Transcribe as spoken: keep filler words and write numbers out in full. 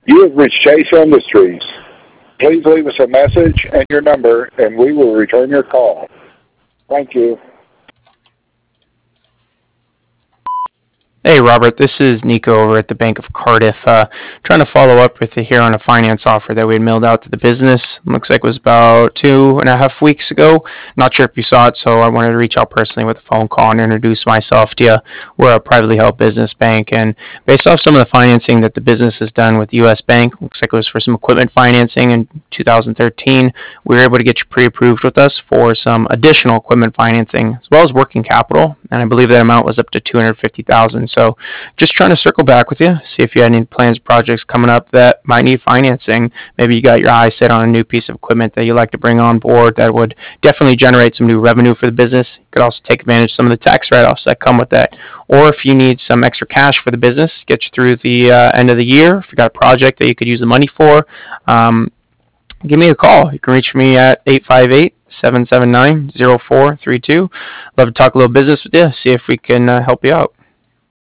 You have reached Chase Industries. Please leave us a message and your number, and we will return your call. Thank you. Hey Robert, this is Nico over at the Bank of Cardiff. Uh, trying to follow up with you here on a finance offer that we had mailed out to the business. Looks like it was about two and a half weeks ago. Not sure if you saw it, so I wanted to reach out personally with a phone call and introduce myself to you. We're a privately held business bank, and based off some of the financing that the business has done with U S Bank, looks like it was for some equipment financing in two thousand thirteen. We were able to get you pre-approved with us for some additional equipment financing as well as working capital, and I believe that amount was up to two hundred fifty thousand dollars. So just trying to circle back with you, see if you had any plans, projects coming up that might need financing. Maybe you got your eyes set on a new piece of equipment that you'd like to bring on board that would definitely generate some new revenue for the business. You could also take advantage of some of the tax write-offs that come with that. Or if you need some extra cash for the business, get you through the uh, end of the year, if you got a project that you could use the money for, um, give me a call. You can reach me at eight five eight, seven seven nine, zero four three two. Love to talk a little business with you, see if we can uh, help you out.